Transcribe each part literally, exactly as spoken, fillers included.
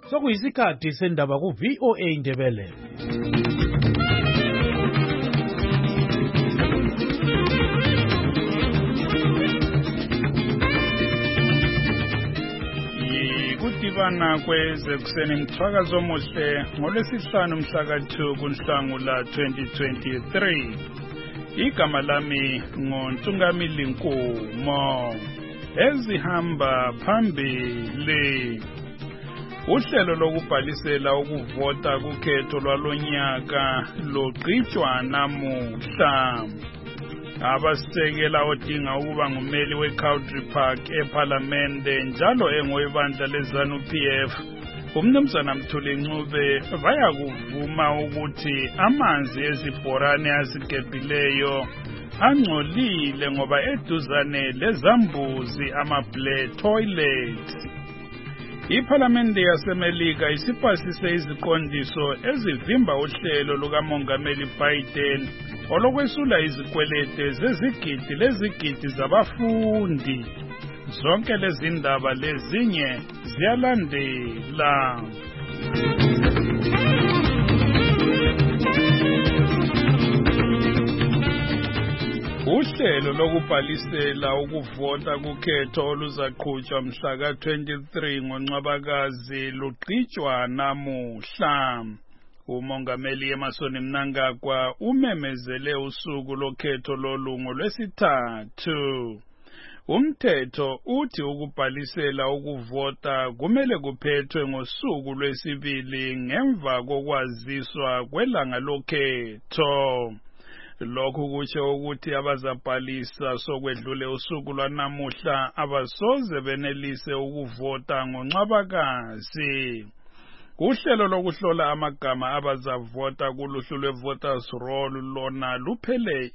Sokuyisikhathi sendaba ku V O A Indebele. Kudibana kweze kuseni ngithwakaza omuhle ngolwesihlanu mhla ka two kuNhlangula twenty twenty-three. Igama lami ngoNtungamili Nkumo. Ezihamba phambili. Uhlelo lokubhalisela ukuvota kukhetho lwalonyaka loqhitshwa namuhla. Abasekela odinga ukuba ngumeli weCountry Park eParliamente njalo engoyibandla leZANU P F uMnumzana Mthuli Ncube bayakuvuma ukuthi amanzi ezibhorane azigebhileyo angcolile ngoba eduzane lezambuzi ama-Blair toilets. IParliamente yaseMelika isipasise iziqondiso ezivimba uhlelo lukaMongameli Biden olokwesula izikwelete zezigidi lezigidi zabafundi. Zonke lezi ndaba lezinye ziyalandela. Uhlelo lokubhalisela ukuvota kukhetho oluzaqhutshwa mhla ka twenty-three ngoNcwabakazi luqhitshwa namuhla. Umongameli Emmerson Mnangagwa umemezele usuku lokhetho lolungo lwesithathu. Umthetho uthi ukubhalisela ukuvota kumele kuphethwe ngosuku lwesibili ngemva kokwaziswa kwelanga lokhetho. Lokhu kutsho ukuthi abazabhalisa sokwedlule usuku lwanamuhla abasoze benelise ukuvota ngoNcwabakazi. Uhlelo lokuhlola amagama abazavota kuluhlu lwe-voters roll lona luphele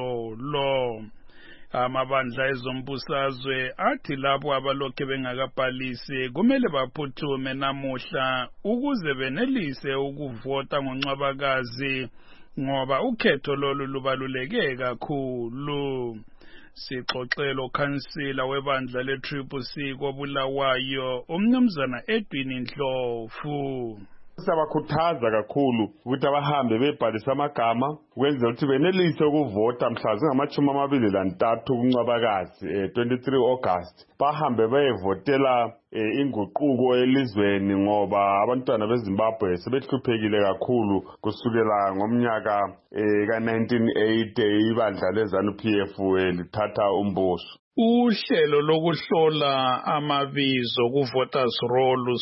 izolo. Amabandla ezombusazwe athi labo abalokhe bengakabhalisi kumele baphuthume namuhla ukuze benelise ukuvota ngoNcwabakazi ngoba ukhetho lolu lubaluleke kakhulu. Sixoxelo khansila webandla le-Triple C koBulawayo uMnumzana Edwin Ndlovu. Siyabakhuthaza kakhulu ukuthi abahambe bebhalisa amagama ukwenzela ukuthi benelise ukuvota mhla zingamashumi amabili lantathu kuNcwabakazi twenty-three August. Bahambe bayevotela inguquko elizweni ngoba abantwana beZimbabwe sebehluphekile kakhulu kusukela ngomnyaka ka nineteen eighty ibandla leZANU P F lithatha umbuso. Uhlelo lokuhlola amabizo ku-voters roll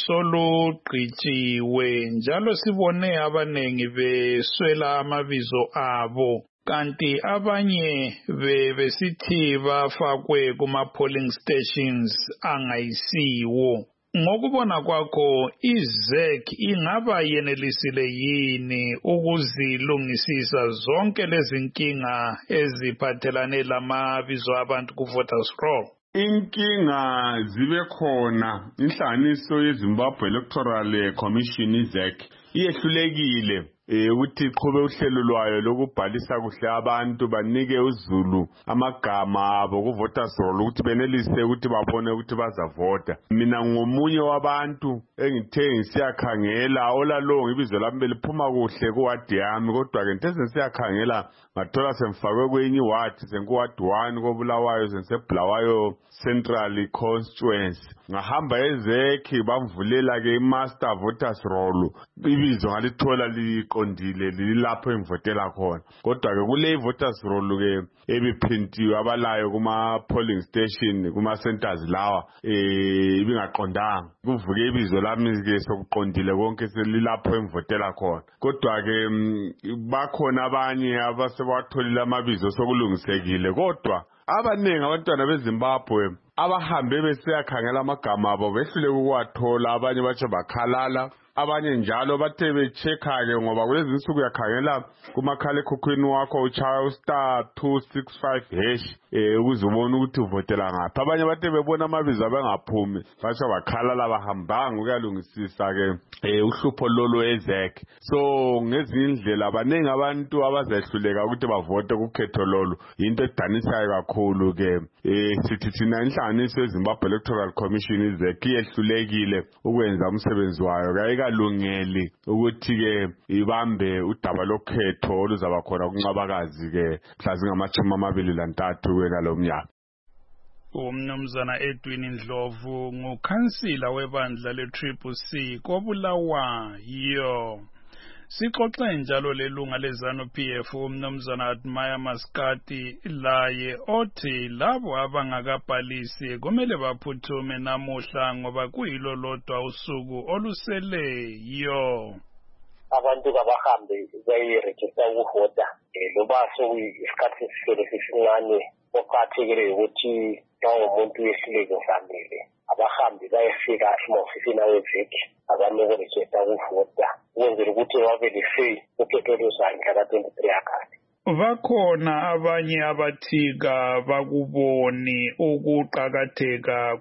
soluqhitshiwe njalo sibone abanengi beswela amabizo abo kanti abanye besithi bafakwe kuma-polling stations angayisiwo. Ngokubona kwakho iZ E C ingaba yenelisile yini ukuzilungisisa zonke lezi nkinga eziphathelane lamabizo abantu ku-voters roll? Inkinga zibe khona. Inhlanganiso yeZimbabwe Electoral Commission iZ E C iyehlulekile ukuthi iqhube uhlelo lwayo lokubhalisa kuhle abantu banike uzulu amagama abo ku-voters roll ukuthi benelise ukuthi babone ukuthi bazavota. Mina ngomunye wabantu engithe ngisiyakhangela olalo ibizo lami beliphuma kuhle kuwadi yami kodwa ke ngithe ngisiyakhangela ngathola semfakwe kwenye iward senkuwadi one koBulawayo sensebulawayo Central Constituency. Ngahamba eZ E C bamvulela ke imaster voters roll ibizo ngalithola liqondile lilapho engivotela khona kodwa ke kule voters roll ke ebiprintiwe abalayo kuma polling station kuma centers lawa eh ibingaqondanga kuvuke ibizo lami ke sokuqondile konke selilapho engivotela khona kodwa ke bakhona abanye abasebawatholile amabizo sokulungisekile kodwa abaningi abantwana beZimbabwe abahambe beseyakhangela amagama abo behlule ukuwathola abanye batsho bakhalala abanye njalo bathe becheck-ke ngoba kulezi insuku uyakhangela kumakhalekhukhwini wakho uchaya ustar two six five hash eh ukuze ubone ukuthi uvotela ngaphi. Abanye bathe bebona amabizo abengaphumi basho bakhala labahambanga ukuyalungisisa-ke eh uhlupho lolo ezek. So ngezinye indlela abaningi abantu abazehluleka ukuthi bavote kukhetho lolu, into edanisayo kakhulu-ke eh sithi thina inhlanganiso yeZimbabwe Electoral Commission izek iyehlulekile ukwenza umsebenzi wayo, kayikalungeli ukuthi-ke ibambe udaba lokhetho oluzaba khona kuncabakazi-ke mhla zingamashumi amabili lantathu kwengalo mnyaka. Umnumzana Edwin Ndlovu ngukhansila webandla le-Triple C koBulawayo. Sixoxe njalo lelunga leZANU-P F umnumzana Admire Maskati laye othi labo abangakabhalisi kumele baphuthume namuhla ngoba kuyilo lodwa usuku oluseleyo. Abantu kabahambe bayiregister ukuvota loba sokuyisikhathi esihlele sisincane okuqakathekile ukuthi umuntu wehluleke ngamele abahambi bayefika emahofisini awezeki abanokuregister ukuvota ukwenzela ukuthi babe le-say ukhetho oluzayo mhla twenty-three Agasti. Bakhona abanye abathika bakuboni ukuqakatheka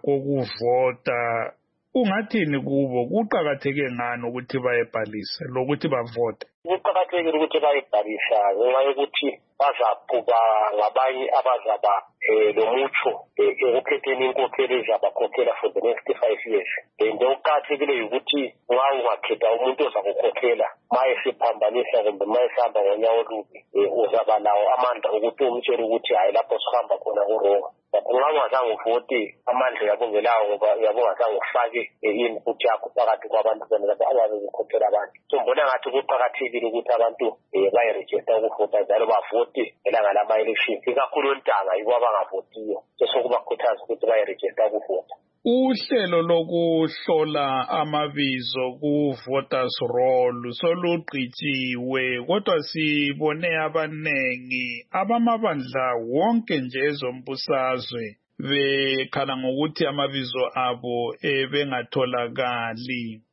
kokuvota. Ungathini kubo, kuqakatheke ngani ukuthi bayebhalise lokuthi bavote? Kuqakathekile ukuthi bayebhalisa ngenxa yokuthi bazaqhuba ngabanye abazaba lomutsho ekukhetheni inkokheli ezabakhokhela for the next five years. Into okuqakathekile ukuthi nxa ungakhetha umuntu ozakukhokhela maye siphambanisa kumbe maye sihamba ngonyawo olubi uzaba lawo amandla ukuthi umtshele ukuthi hayi lapho sihamba khona kuronga. Nxa ungazange uvote amandla yabongelayo ngoba yabongazange ufake i-input yakho phakathi kwabantu ababe bekhokhela abantu. So mbona ngathi kuqakathekile ukuthi abantu bayiregister ukuvota njalo bavote elanga lama-elections ikakhulu ontanga yibo abangavotiyo. Sokubakhuthaza ukuthi bayiregister ukuvota. Uhlelo lokuhlola amabizo ku-voters roll solugqitshiwe kodwa sibone abanengi abamabandla wonke nje ezombusazwe bekhala ngokuthi amabizo abo ebengatholakali.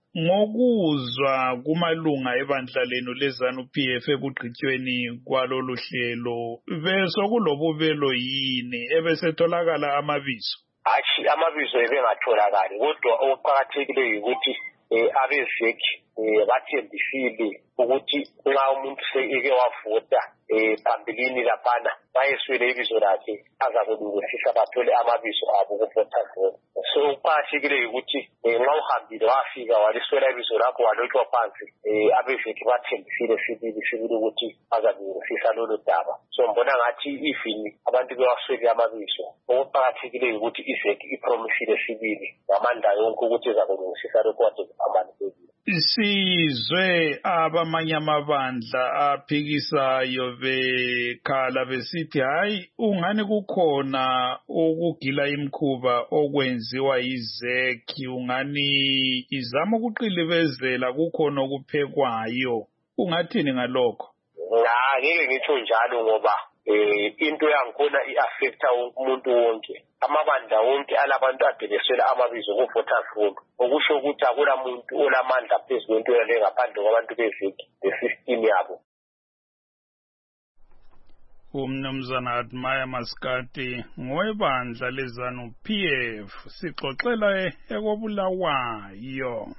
Ngokuzwa kumalunga ebandla lenu leZANU-P F ekugqitshweni kwalolu hlelo besokulobubelo yini ebesetholakala amabizo? Ashi amabizo ebengatholakali kodwa okuqakathekileyo ukuthi abezeki bathembisile ukuthi nxa umuntu seke wavota phambilini laphana bayeswele ibizo lakhe azakulungisisa bathole amabizo abo ku-voters roll. So kuqakathekileyo ukuthi nxa uhambile wafika waliswela ibizo lakho walotshwa phansi abezeki bathembisile sibili sibili ukuthi bazalungisisa lolo daba. So mbona ngathi ifini abantu bewaswele amabizo okuqakathekileyo ukuthi izeki ipromisile sibili ngamandla yonke ukuthi izakulungisisa lokho kade kuphambanisekile. Sizwe abamanye amabandla aphikisayo bekhala besithi hayi ungani kukhona ukugila imkhuba okwenziwa yizeki, ungani izama ukuqilibezela kukhona okuphekwayo. Ungathini ngalokho? Ngeke ngitsho njalo ngoba into yangikhona i-affecta umuntu wonke. Amabandla wonke alabantu abhekesela amabizo ku-voters roll okusho ukuthi akula muntu olamandla phezu kwento yale ngaphandle kwabantu beveki le-system yabo. Umnumzana Admire Maskati ngowebandla leZANU-P F sixoxela ekobulawayo.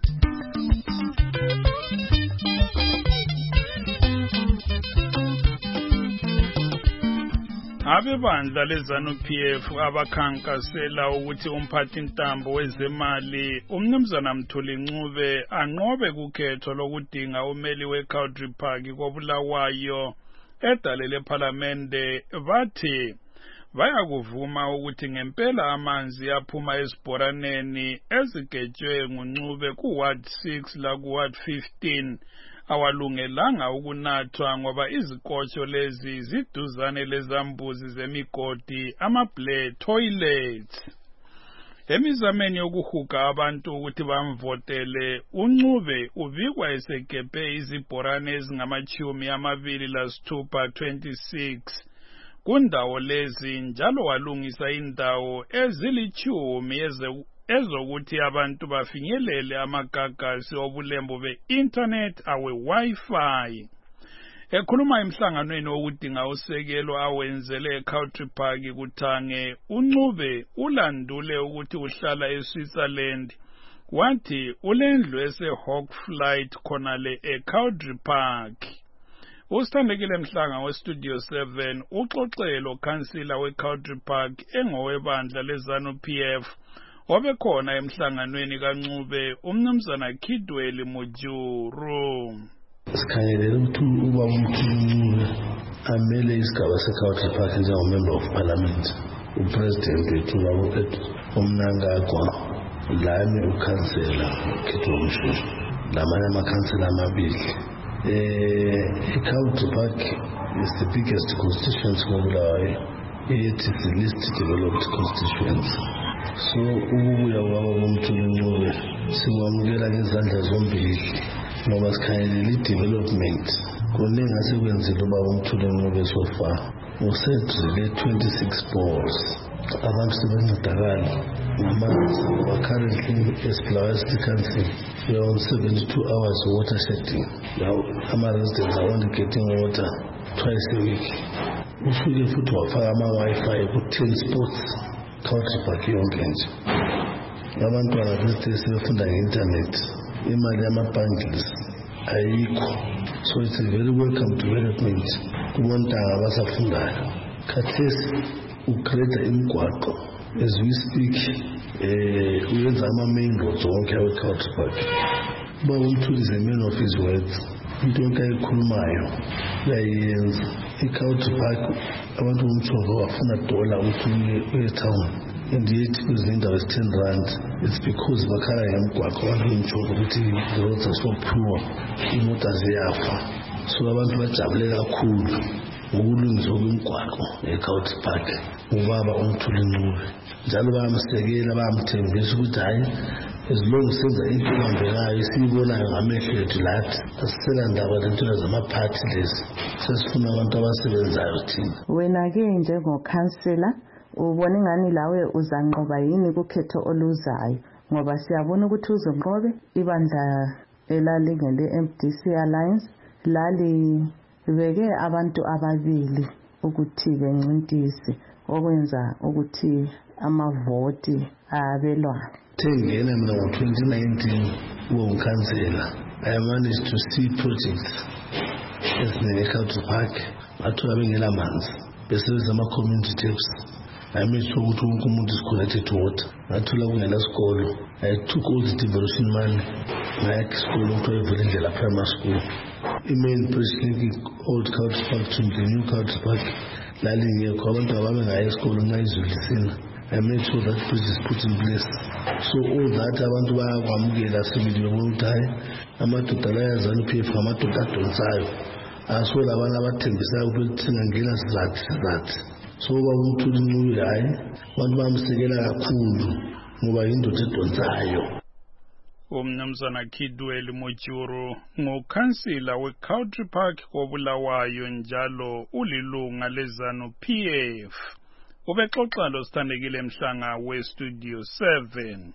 Abebandla leZANU-P F abakhankasela ukuthi umphathintambo wezemali umnumzana Mthuli Ncube anqobe kukhetho lokudinga umeli we-Country Park koBulawayo edalele ePhalamende bathi bayakuvuma ukuthi ngempela amanzi aphuma esibhoraneni ezigetshwe nguNcube ku-Ward six la ku-Ward fifteen awalungelanga ukunathwa ngoba izikotsho lezi ziduzane lezambuzi zemigodi ama-blade toilets. Emizameni yokuhuga abantu ukuthi bamvotele uNcube ubikwa esegebhe izibhorane ezingamachumi amabili lasithupha twenty-six kundawo lezi njalo walungisa indawo ezilichumi ezokuthi abantu bafinyelele amagagasi obulembu be-internet awe-Wi-Fi. Ekhuluma emhlanganweni wokudinga usekelo awenzele eCountry Park kuThange, uNcube ulandule ukuthi uhlala eSwitzerland. Wathi ulendlu ese-Hawk Flight khonale eCountry Park. Usithandekile Mhlanga weStudio seven uxoxelo kansila weCountry Park engowebandla leZANU-P F obekhona emhlanganweni kaNcube umnumzana Khidweli Mujuru. Sikhangelele ukuthi uba uMthunzulu amele isigaba seCountry Park njengomember of parliament, upresident wethu ubaba uMnangagwa, lami ukhansela Khethwa Mshushu, lamanye amakhansela amabili. iCountry Park is the biggest constituency ngobulawayo. It is the least developed constituency. So ukubuya kwabo boMthunzulu sikwamukela ngezandla zombili ngoba sikhangelela i-development kuningi asekwenzile ubaba uMthunzulu so far. Usedrile twenty-six balls. Abantu sebencedakala ngamanzi ngoba currently esibulawayo city council we are on seventy-two hours water shedding. Now ama-residents are only getting water twice a week. Usuke futhi wafaka ama-Wi-Fi ku-ten spots Country Park yonke nje. Abantwana bese sebefunda nge-internet, imali yama-bundles ayikho. So it's a very welcome development kubontanga abasafundayo. Khathesi ugreda imigwaqo as we speak, eh uyenza ama-main roads wonke awe-Country Park. Ubaba uMthunzulu is a man of his words. Into yonke ayikhulumayo uyayenza. iCountry Park abantu bomthombo bafuna dola ukuthi uye town, and yet kuzindawo ezi-ten rand. It's because bakhala ngemigwaqo abantu bomthombo ukuthi the roads are so poor, imoto ziyafa. So abantu bajabule kakhulu ngokulungiswa kwemigwaqo eCountry Park. Ubaba uMthunzulu njalo bayamsekela, bayamthembisa ukuthi hayi as long as senza into ehambekayo esiyibonayo ngamehlo ethu lathi asisela ndaba lentula zamaphathi lezi, sesifuna abantu abasebenzayo thina. Wena-ke njengokhansela ubona ingani lawe uzanqoba yini kukhetho oluzayo, ngoba siyabona ukuthi uzonqobe ibandla elalingele-M D C Alliance lalibeke abantu ababili ukuthi bencintise okwenza ukuthi amavoti abelwana. Ngena mina ngo-twenty nineteen ngokhansela, I managed to see projects ezineCountry Park athola bengela manzi besebenzisa ama-community taps. I made sure ukuthi wonke umuntu is connected to water. Ngathola kungela sikolo, I took all the devolution money ngayakha isikolo kuthiwa ivule indlela primary school. I-main precinct old Country Park to the new Country Park lalingekho, abantu ababengayi esikolweni nxa izulu lisina. I made sure that bridge is put in place. So all that abantu bayakwamukela sibili ukuthi hayi amadoda la yaZANU-P F amadoda adonsayo, asola abantu abathembisayo ukuthi singangena sizathi sizathi. So ubaba uMthunzulu hayi abantu bamsekela kakhulu ngoba yindoda edonsayo. Umnumzana Khidweli Mujuru ngokhansila weCountry Park kobulawayo njalo ulilunga leZANU-P F. Ubexoxa lo Sithandekile Mhlanga weStudio seven.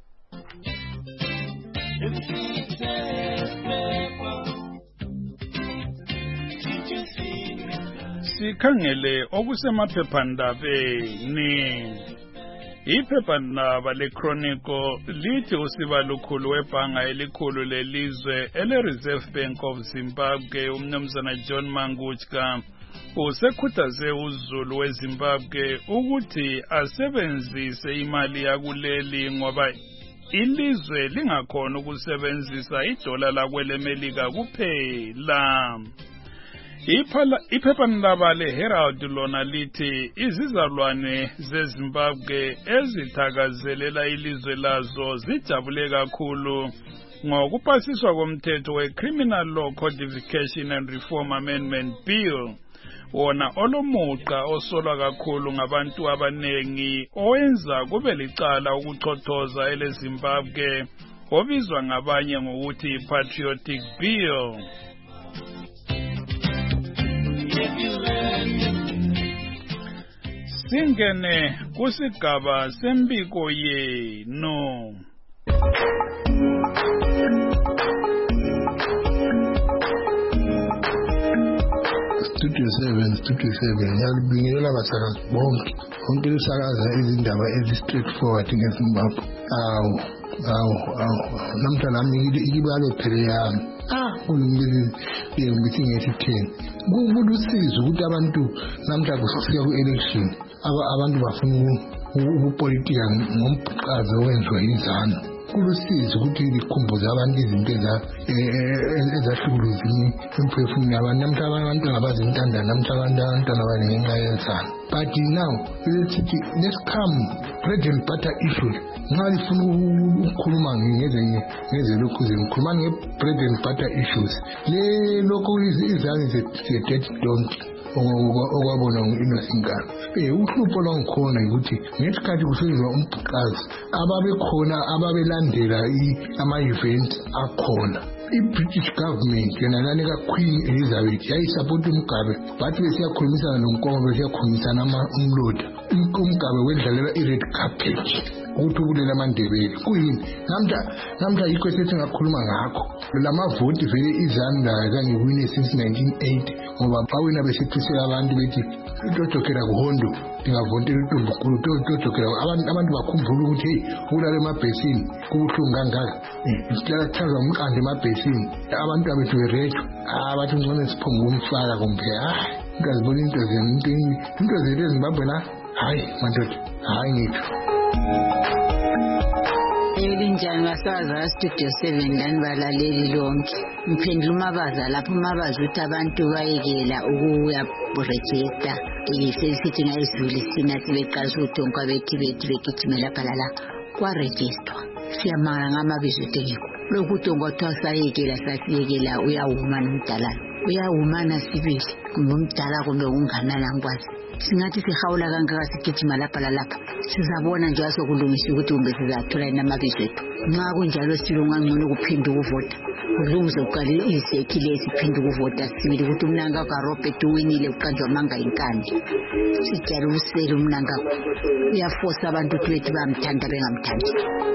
Sikhangele okusemaphephandabeni. Iphephandaba leChronicle lithi usibalukhulu webhanga elikhulu lelizwe ele-Reserve Bank of Zimbabwe umnumzana John Mangutska usekhuthaze uZulu weZimbabwe ukuthi asebenzise imali yakuleli ngoba ilizwe lingakhona ukusebenzisa idola lakwelemelika kuphela. Iphephandaba leHerald lona lithi izizalwane zeZimbabwe ezithakazelela ilizwe lazo zijabule kakhulu ngokupasiswa komthetho we-Criminal Law Codification and Reform Amendment Bill, wona olumuqa osolwa kakhulu ngabantu abanengi owenza kube licala ukuchothoza eleZimbabwe obizwa ngabanye ngokuthi Patriotic Bill. singene kusigaba sembiko yenu. Studio seven, Studio seven, yalibingelela abasakazi bonke. Bonke lisakaza izindaba ezi-straightforward ngeZimbabwe. Awu, awu, awu. Namhla nami ibalo phele yami. Ah, ulungile ngithi ngesitheni. Kubulusizo ukuthi abantu namhla kusifika ku-election, abantu bafuna ukupolitika ngombhuqazo owenziwa yizana. Kulusizo ukuthi likhumbuze abantu izinto ezahlukuluzini emphefumulweni yabantu. Namhla abantu abazi intandane, namhla abantu abantwana banenxa yensana. But now let's come bread and butter issues. Nxa lifuna ukukhuluma ngeze lokhu ngikhuluma nge-bread and butter issues. Le lokhu izani ze-dead donkey okwabona ngu-Innocent. Eh uhlupho lwangikhona ukuthi ngesikhathi kusenziwa umbhuqazi ababekhona ababelandela ama-event akhona. I-British government yona lanika Queen Elizabeth yayisupport uMgabe, bathi besiyakhulumisana noNkomo besiyakhulumisana umloda. uMgabe wedlalela i-red carpet ukuthi ubulela amandebele. Kuyini namhla namhla yikho sesingakhuluma ngakho. Lamavoti vele izanda kangiwine since nineteen eighty ngoba bawina besethusela abantu bethi utotokela kuhondo ngavotela uNtombukhulu utotokela abantu abantu bakhumbula ukuthi hey ulale emabhesini kubuhlungu kangaka. Isicela chaza umqando emabhesini abantu abethu berethu abathi ngcono siphonga umfaka kumbe hayi ngazibona into zento into zethu eZimbabwe na hayi madoda hayi ngitho. Elinjani basaza Studio seven lani balaleli lonke. Ngiphendula umabaza lapho umabaza ukuthi abantu bayekela ukuya register isesithi ngayizuli sina sibeqasha uDonka bethi bethi begijimela phalala kwa register. Siyamara ngamabizo tekiko. Lokhu uDonka twasayekela sasiyekela uyawuma nomdala. Uyawuma nasibili kumbe umdala kumbe unganana ngikwazi. Singathi sihawula kangaka sigijima lapha lalapha sizabona nje asokulungisa ukuthi umbe sizathola inamabizo ethu. Nxa kunjalo silunga ngcono kuphinda ukuvota kulungize ukali izekhi lesi phinda ukuvota sibili ukuthi umnanga kaRobert uwinile uqanjwa manga inkandi. Sijala usele umnanga uyaforce abantu ukuthi bamthanda bengamthandi.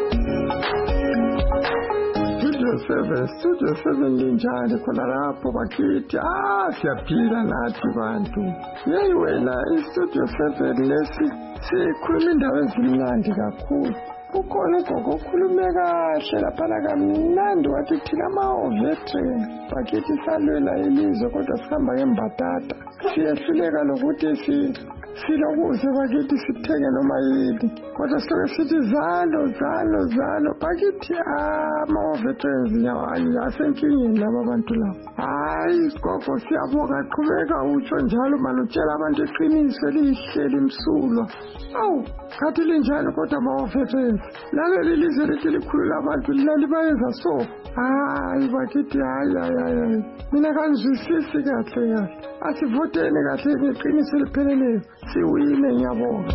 Studio seven, Studio seven linjani khona lapho bakithi. Ah, siyaphila nathi bantu. Yeyi wena iStudio seven lesi sikhuluma indaba ezimnandi kakhulu. Kukhona ugogo okhulume kahle laphana kamnandi wathi thina ama-veteran bakithi salwela ilizwe kodwa sihamba ngembatata. Siyehluleka lokuthi si silokuze bakithi sithenge noma yini kodwa siloke sithi zalo zalo zalo bakithi ama-veterans nyawayo asenkingeni laba bantu labo. Hayi gogo siyabonga qhubeka utsho njalo mani utshela abantu iqiniso elihle limsulwa. Awu khathi linjani kodwa ama-veterans laleli lizwe lithi likhulu labantu lali bayenza so. Hayi bakithi hayi hayi hayi mina kanizwisisi kahle kahle asivoteni kahle ngeqiniso elipheleleyo siwine ngiyabonga.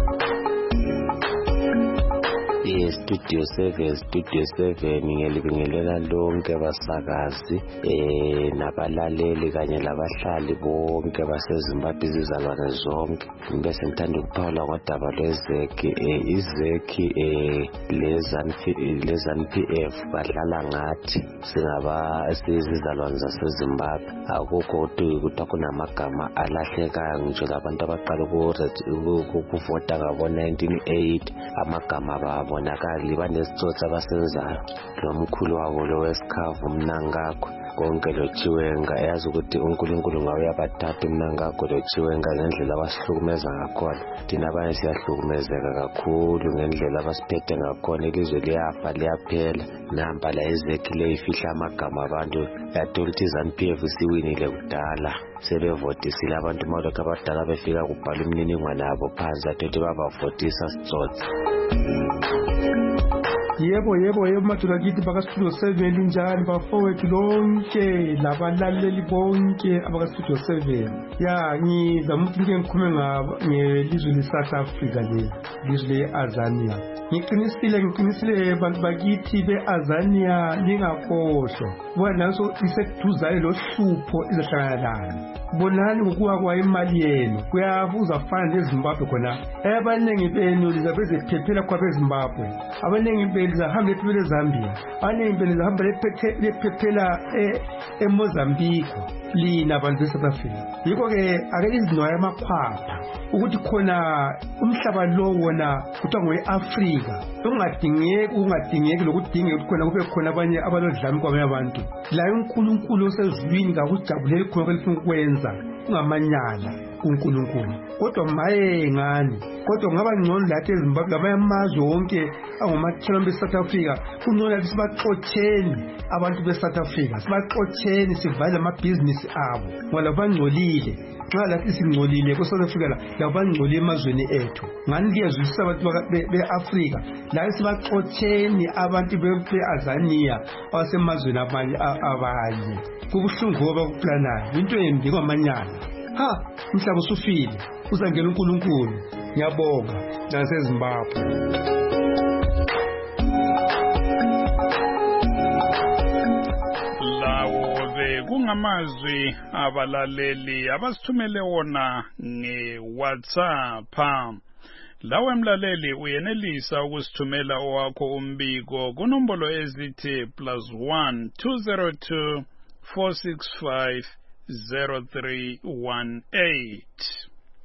Yes, Studio seven, Studio seven ngiyalibingelela lonke abasakazi eh nabalaleli kanye labahlali bonke baseZimbabwe izizalwane zonke. Ngibese ngithanda ukuphawula ngodaba lwezekhi eh izekhi eh lezan P F badlala ngathi singaba sizizalwane zaseZimbabwe. Akukho ukuthi kunamagama alahlekayo ngitsho labantu abaqala ukuvota ngabo nineteen eighty amagama babo bonakali banesitsotsi abasenzayo. Lo mkhulu wabo lo wesikhavu Mnangagwa konke lo Chiwenga eyazi ukuthi uNkulunkulu ngawe yabathatha Mnangagwa lo Chiwenga ngendlela abasihlukumeza ngakhona. Thina abanye siyahlukumezeka kakhulu ngendlela abasiphethe ngakhona. Ilizwe liyafa liyaphela namba la ezekhi leyifihla amagama abantu yathola ukuthi izanu P F siwinile kudala sebevotisile abantu malokho abadala befika kubhala imininingwane yabo phansi athethe babavotisa sitsotsi. Yebo yebo yebo madoda kithi bakaStudio seven linjani bafowethu lonke labalaleli bonke abakaStudio seven. Ya ngizama ukuthi ngike ngikhulume ngabo ngelizwe leSouth Africa le lizwe leAzania. Ngiqinisile ngiqinisile abantu bakithi beAzania lingakhohlwa. Bona naso iseduzane lo hlupho izahlangana bonani ngokuwa kwa imali yenu kuyabuza fana eZimbabwe khona abaningi benu lizabe ziphephela kwa beZimbabwe abaningi benu zahamba ephephela eZambia abaningi benu zahamba lephephela eMozambique lina abantu beSouth Africa yikho ke ake izinwaya amakhwapha ukuthi khona umhlaba lo wona kuthiwa ngowe-Afrika ungadingeki ungadingeki lokudingeka ukuthi khona kube khona abanye abalodlami kwabanye abantu la uNkulunkulu osezulwini kakujabulela khona kwelifuna ukwenza ungamanyala uNkulunkulu kodwa maye ngani kodwa kungaba ngcono lathi eZimbabwe lamanye amazwe wonke angomakhelwane beSouth Africa kungcono lathi sibaxotsheni abantu beSouth Africa sibaxotsheni sivale amabhizinisi abo ngoba bangcolile nxa lathi singcolile kweSouth Africa la labo bangcolile emazweni ethu ngani liyezwisisa abantu be-Afrika la sibaxotsheni abantu be-Azania abasemazweni abanye abanye kubuhlungu ngoba kuplanayo into embi kwamanyala ha umhlaba usufile uzangena uNkulunkulu ngiyabonga naseZimbabwe. Kungamazwi abalaleli abasithumele wona nge-WhatsApp. Lawe mlaleli uyenelisa ukusithumela owakho umbiko kunombolo ezithi plus one two zero two four six five zero three one eight.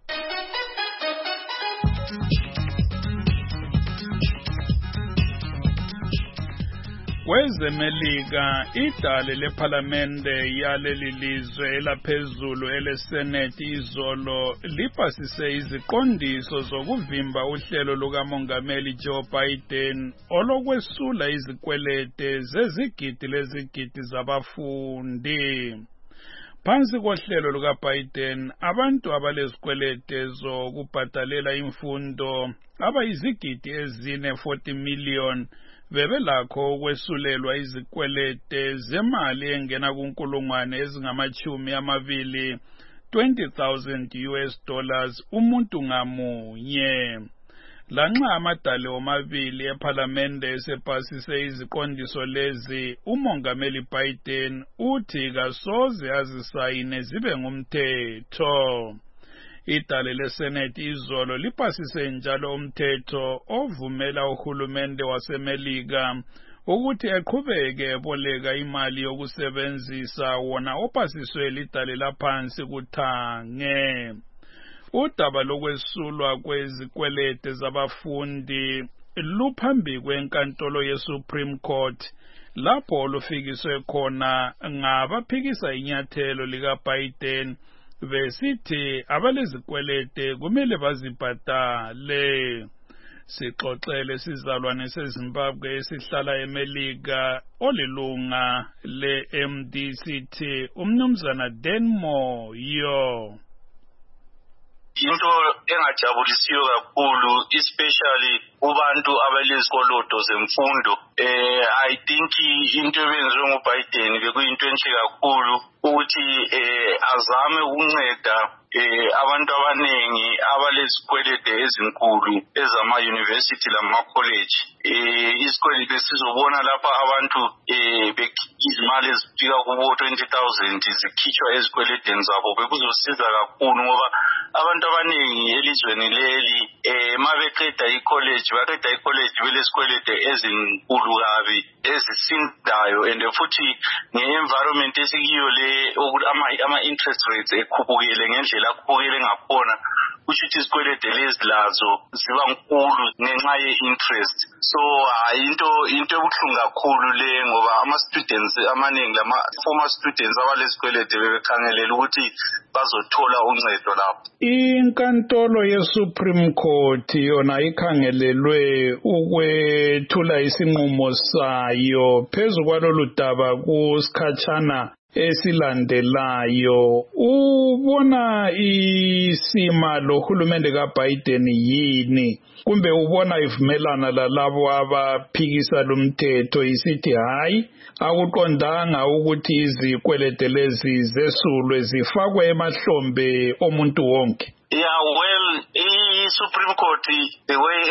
Kwezemelika idale lephalamende yaleli lizwe elaphezulu elesenate izolo lipasise iziqondiso zokuvimba uhlelo lukamongameli Joe Biden olokwesula izikwelete zezigidi lezigidi zabafundi. Phansi kohlelo lukaBiden abantu abalezikwelete zokubhadalela imfundo abayizigidi ezine forty million bebelakho ukwesulelwa izikwelete zemali engena kunkulungwane ezingamachumi amabili twenty thousand U S dollars umuntu ngamunye. Lanxa amadale omabili ephalamende esepasise iziqondiso lezi umongameli Biden uthi kasoze azisayine zibe ngumthetho. Idale leSenate izolo lipasise njalo umthetho ovumela uhulumende waseMelika ukuthi eqhubeke eboleka imali yokusebenzisa wona opasiswe lidale laphansi kuthange. Udaba lokwesulwa kwezikwelete zabafundi luphambi kwenkantolo yeSupreme Court lapho lufikiswe khona ngabaphikisa inyathelo likaBiden besithi abalezikwelete kumele bazibhadale. Sixoxele sizalwane seZimbabwe esihlala eMelika olilunga le-M D C T umnumzana Denmo yo. Into engajabulisiyo kakhulu especially kubantu abalezikoloto zemfundo. eh I think into ebenziwe nguBiden bekuyinto enhle kakhulu ukuthi eh azame ukunceda eh abantu abanengi abalezikwelede ezinkulu ezama university lama college. eh isikwelede sizobona lapha abantu eh izimali ezifika kubo twenty thousand zikhitshwa ezikweledeni zabo bekuzosiza kakhulu ngoba abantu abanengi elizweni leli eh mabeqeda icollege baqeda icollege belesikwelede ezinkulu kabi ezisindayo and futhi nge-environment esikiyo le ukuthi ama interest rates ekhuphukile ngendlela akhuphukile ngakhona kusho ukuthi isikwelede lezi lazo ziba nkulu ngenxa ye-interest. So into into ebuhlungu kakhulu le ngoba ama-students amaningi lama former students abalesikwelede bebekhangelela ukuthi bazothola uncedo lapho. Inkantolo ye-Supreme Court yona ikhangelelwe ukwethula isinqumo sayo phezu kwalolu daba kusikhatshana esilandelayo. Ubona isima lohulumende kaBiden yini kumbe ubona ivumelana lalabo abaphikisa lumthetho isithi hayi akuqondanga ukuthi izikwelede lezi zesulwe zifakwe emahlombe omuntu wonke? Yeah, well, i-Supreme Court the way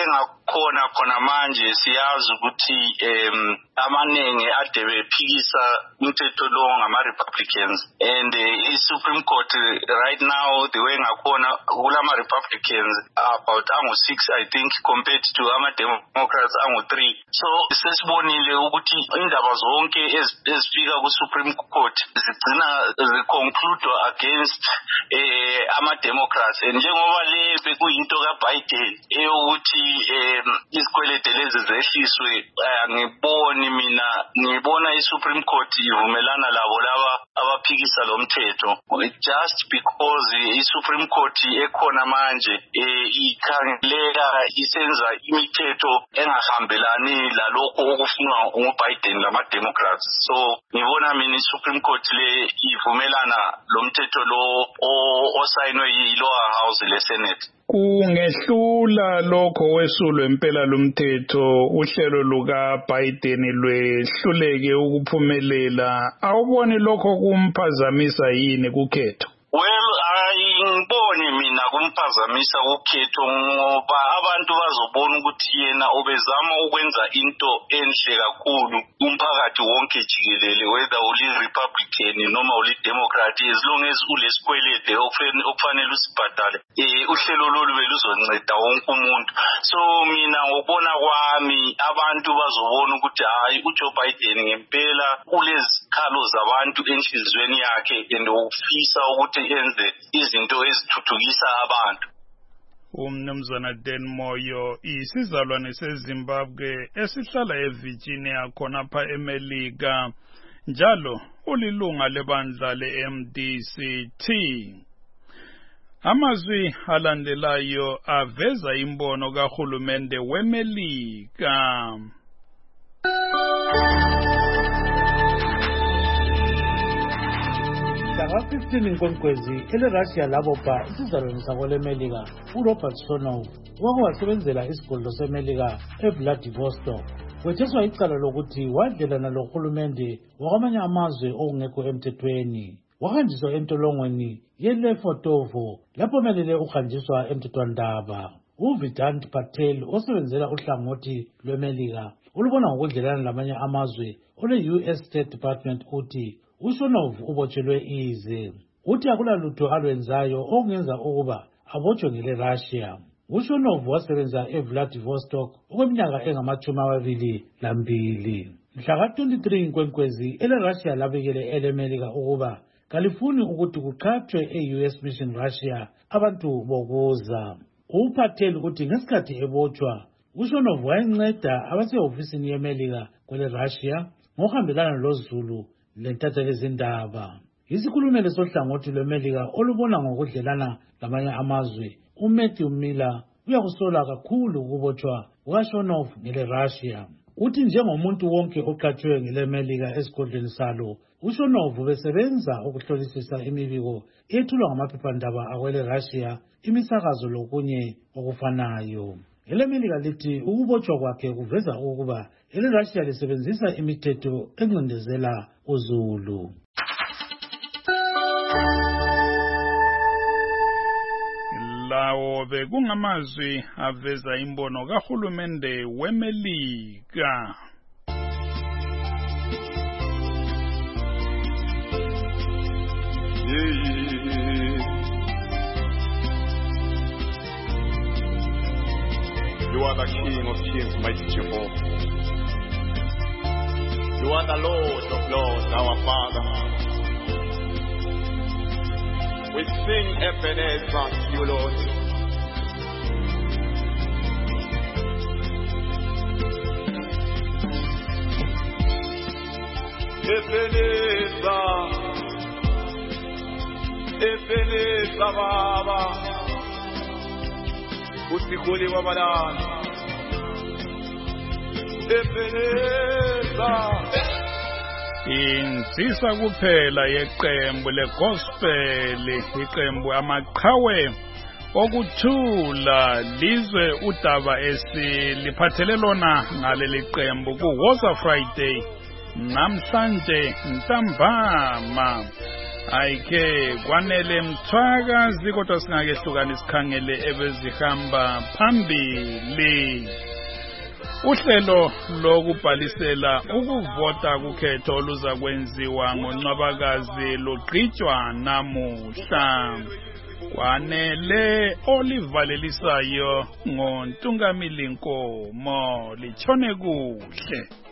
khona khona manje siyazi ukuthi um amaningi ade bephikisa umthetho lo ngama-Republicans and uh, i-Supreme Court uh, right now the way ngakhona kulama-Republicans about angu-six I think compared to ama-Democrats angu-three. So sesibonile ukuthi indaba zonke ezifika ku-Supreme Court zigcina ziconclude against uh, ama-Democrats and njengoba le bekuyinto ka-Biden eyokuthi um izikwelede lezi zehliswe ngiboni mina ngibona i-Supreme Court ivumelana labo laba abaphikisa lo mthetho just because i-Supreme Court ekhona manje ikhangeleka isenza imithetho engahambelani lalokho okufunwa ngu-Biden lama-Democrats. So ngibona mina i-Supreme Court le ivumelana lo mthetho lo osayinwe yi-Lower House le-Senate. Kungehlula lokho wesulwe impela lumthetho uhlelo luka Biden lwehluleke ukuphumelela awuboni lokho kumphazamisa yini kukhetho? Well, ayingiboni mina kumphazamisa ukhetho ngoba abantu bazobona ukuthi yena obezama ukwenza into enhle kakhulu umphakathi wonke jikelele whether uli Republican noma uli Democrat as long as ulesikwelede okufanele usibhadale eh uhlelo lolu beluzonceda wonke umuntu. So mina ngobona kwami abantu bazobona ukuthi hayi uJoe Biden ngempela ulezikhalo zabantu enhlizweni yakhe and ufisa ukuthi enze izinto ezithuthukisa abantu. Umnumzana Dan Moyo isizalwane seZimbabwe esihlala eVirginia khona pha eMelika njalo ulilunga lebandla le-M D C T. Amazwi alandelayo aveza imbono kahulumende weMelika. Ngaka fifteen inkwenkwezi ele-Russia labopha isizalwane sakwelemelika uRobert Sonow wake wasebenzela isigodlo semelika eVladivostok. Wetheswa icala lokuthi wadlelana lohulumende wakwamanye amazwe okungekho emthethweni. Wahanjiswa entolongweni yeLefortovo lapho melele uhanjiswa emthethwandaba. uVidant Patel osebenzela uhlangothi lwemelika ulubona ngokudlelana lamanye amazwe ole-U S State Department uthi uSonov ubotshelwe ize. Uthi akulalutho alwenzayo okungenza ukuba abotshwe ngele-Russia. uSonov wasebenza eVladivostok okweminyaka engamachumi amabili lambili. Mhla twenty-three inkwenkwezi ele-Russia labikele ele-Melika ukuba kalifuni ukuthi kuqhathwe e-U S Mission Russia abantu bokuza. uPatel uthi ngesikhathi ebotshwa uSonov wayenceda abasehofisini yeMelika kwele-Russia ngokuhambelana lozulu lentatha lezindaba. Isikhulumeli sohlangothi lweMelika olubona ngokudlelana lamanye amazwe uMatthew Miller uyakusola kakhulu ukubotshwa kukaSonov ngele-Russia. Uthi njengomuntu wonke oqatshwe ngele-Melika esigodlweni salo uSonov besebenza ukuhlolisisa imibiko ethulwa ngamaphephandaba akwele-Russia imisakazo lokunye okufanayo. Ele-Melika lithi ukubotshwa kwakhe kuveza ukuba ele-Russia lisebenzisa imithetho encindezela uzulu. Lawo bekungamazwi aveza imbono kahulumende weMelika. You are the King of Kings, mighty Jehovah. You are the Lord of Lords, our Father. We sing Ebenezer to you, Lord. Ebenezer, Ebenezer, Baba. Usikhuli wabalana Ebenezer. Insisa kuphela yeqembu legospel iqembu amaqhawe okuthula lizwe udaba esiliphathele lona ngaleli qembu kuWoza Friday namhlanje ntambama. Ayike kwanele mthwakazi kodwa singakehlukanisa isikhangele ebezihamba phambili. Uhlelo lokubhalisela ukuvota kukhetho luza kwenziwa ngoNcwabakazi lugqitshwa namuhla. Kwanele olivalelisayo ngoNtungamili Nkomo. Litshone kuhle.